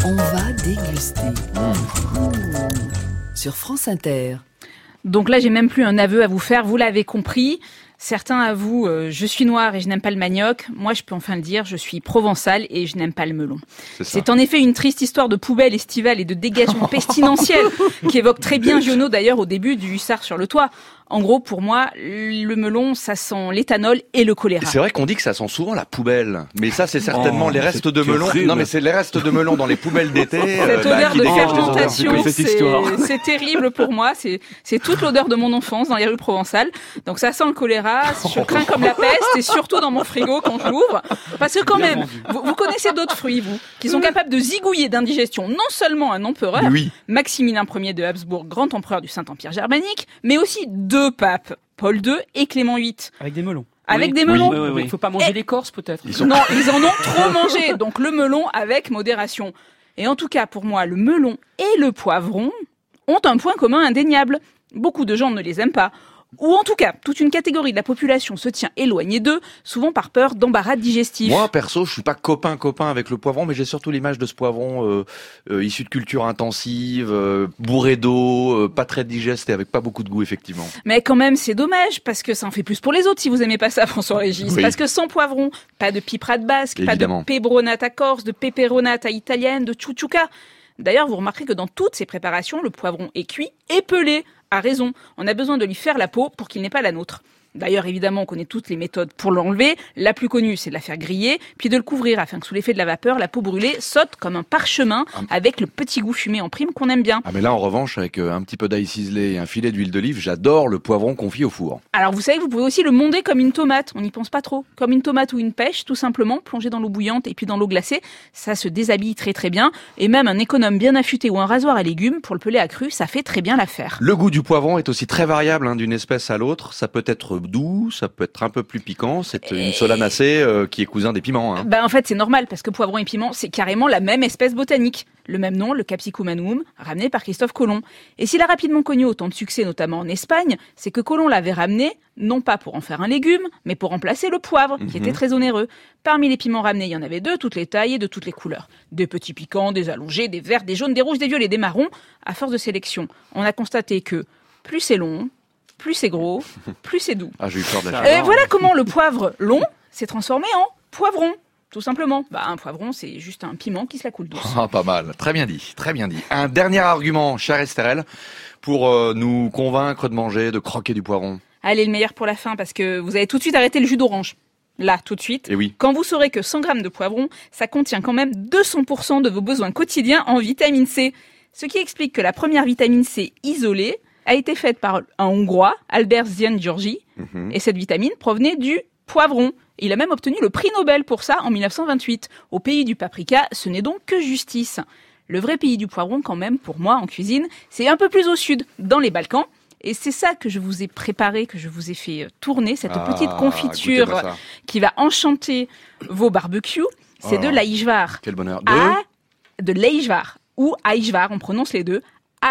On va déguster. Sur France Inter. Donc là, j'ai même plus un aveu à vous faire, vous l'avez compris. Certains avouent je suis noir et je n'aime pas le manioc. Moi, je peux enfin le dire, je suis provençal et je n'aime pas le melon. C'est en effet une triste histoire de poubelle estivale et de dégagement pestilentiel qui évoque très bien Giono d'ailleurs au début du Hussard sur le toit. En gros, pour moi, le melon, ça sent l'éthanol et le choléra. C'est vrai qu'on dit que ça sent souvent la poubelle. Mais ça, c'est certainement les restes de melon. Non, mais c'est les restes de melon dans les poubelles d'été. Cette odeur de fermentation, c'est terrible pour moi. C'est toute l'odeur de mon enfance dans les rues provençales. Donc ça sent le choléra. Je crains comme la peste et surtout dans mon frigo quand je l'ouvre. Parce que quand même, vous connaissez d'autres fruits, vous, qui sont capables de zigouiller d'indigestion non seulement un empereur, Maximilien Ier de Habsbourg, grand empereur du Saint-Empire germanique, mais aussi deux papes, Paul II et Clément VIII. Avec des melons. Avec des melons. Oui. Il faut pas manger l'écorce, peut-être. Non, ils en ont trop mangé. Donc le melon avec modération. Et en tout cas, pour moi, le melon et le poivron ont un point commun indéniable. Beaucoup de gens ne les aiment pas. Ou en tout cas, toute une catégorie de la population se tient éloignée d'eux, souvent par peur d'embarras digestifs. Moi, perso, je suis pas copain avec le poivron, mais j'ai surtout l'image de ce poivron issu de culture intensive, bourré d'eau, pas très digeste et avec pas beaucoup de goût, effectivement. Mais quand même, c'est dommage, parce que ça en fait plus pour les autres si vous aimez pas ça, François-Régis. Oui. Parce que sans poivron, pas de piperade basque, évidemment. Pas de peperonata corse, de peperonata italienne, de chouchouka. D'ailleurs, vous remarquerez que dans toutes ces préparations, le poivron est cuit et pelé. A raison, on a besoin de lui faire la peau pour qu'il n'ait pas la nôtre. D'ailleurs, évidemment, on connaît toutes les méthodes pour l'enlever. La plus connue, c'est de la faire griller, puis de le couvrir afin que sous l'effet de la vapeur, la peau brûlée saute comme un parchemin avec le petit goût fumé en prime qu'on aime bien. Ah mais là, en revanche, avec un petit peu d'ail ciselé et un filet d'huile d'olive, j'adore le poivron confit au four. Alors, vous savez, vous pouvez aussi le monder comme une tomate. On n'y pense pas trop. Comme une tomate ou une pêche, tout simplement, plongée dans l'eau bouillante et puis dans l'eau glacée. Ça se déshabille très très bien. Et même un économe bien affûté ou un rasoir à légumes pour le peler à cru, ça fait très bien l'affaire. Le goût du poivron est aussi très variable d'une espèce à l'autre. Ça peut être doux, ça peut être un peu plus piquant. C'est une solanacée qui est cousin des piments. En fait, c'est normal parce que poivron et piment, c'est carrément la même espèce botanique. Le même nom, le Capsicum annuum, ramené par Christophe Colomb. Et s'il a rapidement connu autant de succès, notamment en Espagne, c'est que Colomb l'avait ramené, non pas pour en faire un légume, mais pour remplacer le poivre, qui était très onéreux. Parmi les piments ramenés, il y en avait de toutes les tailles et de toutes les couleurs. Des petits piquants, des allongés, des verts, des jaunes, des rouges, des violets, des marrons. À force de sélection, on a constaté que plus c'est long, plus c'est gros, plus c'est doux. Ah, j'ai eu peur de la voilà comment le poivre long s'est transformé en poivron. Tout simplement. Un poivron, c'est juste un piment qui se la coule douce. Ah, pas mal. Très bien dit. Très bien dit. Un dernier argument, cher Estherelle, pour nous convaincre de manger, de croquer du poivron. Allez, le meilleur pour la fin, parce que vous allez tout de suite arrêter le jus d'orange. Là, tout de suite. Et oui. Quand vous saurez que 100 grammes de poivron, ça contient quand même 200% de vos besoins quotidiens en vitamine C. Ce qui explique que la première vitamine C isolée a été faite par un Hongrois, Albert Szent-Györgyi, et cette vitamine provenait du poivron. Il a même obtenu le prix Nobel pour ça en 1928. Au pays du paprika, ce n'est donc que justice. Le vrai pays du poivron, quand même, pour moi, en cuisine, c'est un peu plus au sud, dans les Balkans. Et c'est ça que je vous ai préparé, que je vous ai fait tourner, cette petite confiture qui va enchanter vos barbecues. C'est de l'aïjvar. Quel bonheur. De l'aïjvar, ou aïjvar, on prononce les deux.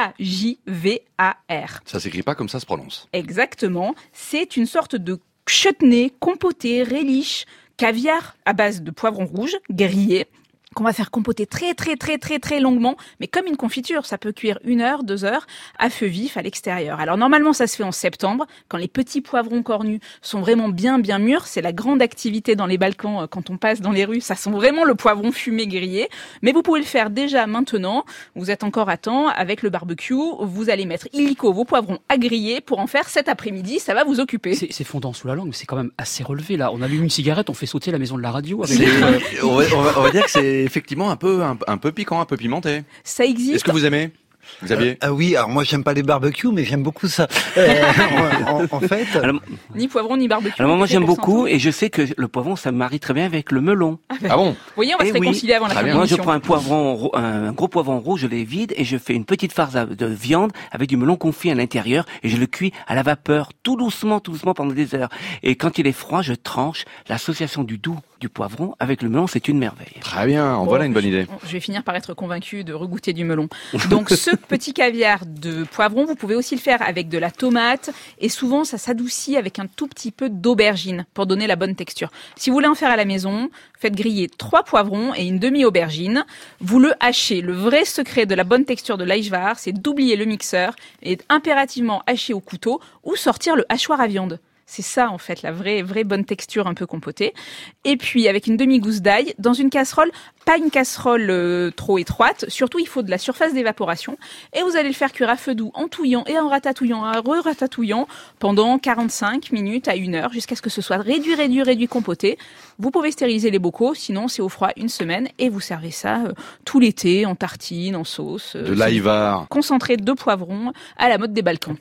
A-J-V-A-R. Ça s'écrit pas comme ça se prononce. Exactement. C'est une sorte de chutney, compoté, relish, caviar à base de poivron rouge, grillé, qu'on va faire compoter très longuement, mais comme une confiture, ça peut cuire 1 heure, 2 heures, à feu vif à l'extérieur. Alors normalement, ça se fait en septembre, quand les petits poivrons cornus sont vraiment bien mûrs. C'est la grande activité dans les Balkans quand on passe dans les rues. Ça sent vraiment le poivron fumé grillé. Mais vous pouvez le faire déjà maintenant. Vous êtes encore à temps avec le barbecue. Vous allez mettre illico vos poivrons à griller pour en faire cet après-midi. Ça va vous occuper. C'est fondant sous la langue, mais c'est quand même assez relevé là. On allume une cigarette, on fait sauter la maison de la radio. Avec on va dire que c'est effectivement un peu piquant, un peu pimenté. Ça existe. Est-ce que vous aimez, Xavier? Oui, alors moi j'aime pas les barbecues, mais j'aime beaucoup ça. En fait, alors, ni poivron ni barbecue. Alors moi j'aime beaucoup et je sais que le poivron ça me marie très bien avec le melon. Ah bon? Vous voyez, on va se réconcilier avant la fin de Moi je l'émission. prends un gros poivron rouge, je les vide et je fais une petite farce de viande avec du melon confit à l'intérieur et je le cuis à la vapeur tout doucement pendant des heures. Et quand il est froid, je tranche l'association du doux, du poivron avec le melon, c'est une merveille. Très bien, voilà une bonne idée. Je vais finir par être convaincue de regoûter du melon. Donc ce petit caviar de poivron, vous pouvez aussi le faire avec de la tomate et souvent ça s'adoucit avec un tout petit peu d'aubergine pour donner la bonne texture. Si vous voulez en faire à la maison, faites griller 3 poivrons et une demi-aubergine. Vous le hachez. Le vrai secret de la bonne texture de l'aïchvar, c'est d'oublier le mixeur et impérativement hacher au couteau ou sortir le hachoir à viande. C'est ça, en fait, la vraie bonne texture un peu compotée. Et puis, avec une demi-gousse d'ail, dans une casserole, pas une casserole trop étroite. Surtout, il faut de la surface d'évaporation. Et vous allez le faire cuire à feu doux, en touillant et en ratatouillant, re-ratatouillant, pendant 45 minutes à 1 heure, jusqu'à ce que ce soit réduit compoté. Vous pouvez stériliser les bocaux, sinon c'est au froid 1 semaine. Et vous servez ça tout l'été, en tartine, en sauce. De l'aïvar. Concentré de poivrons à la mode des Balkans.